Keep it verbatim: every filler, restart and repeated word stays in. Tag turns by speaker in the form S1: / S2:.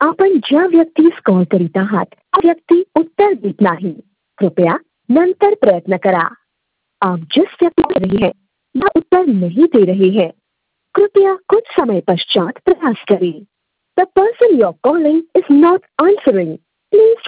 S1: आपण ज्या व्यक्तीस कॉल करीत आहात त्या व्यक्ती उत्तर देत नाही. कृपया नंतर प्रयत्न करा. आप जिस व्यक्ति कर रही है वह उत्तर नहीं दे रही है. कृपया कुछ समय पश्चात प्रयास करें. The person you're calling is not answering. Please